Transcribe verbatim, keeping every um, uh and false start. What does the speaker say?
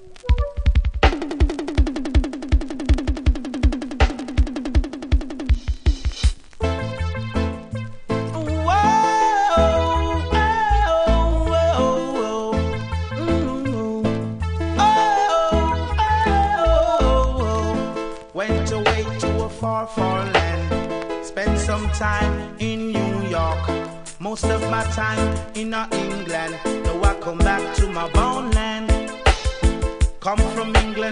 Went away to a far, far land. Spent some time in New York. Most of my time in uh, England. Now I come back to my born land. Come from England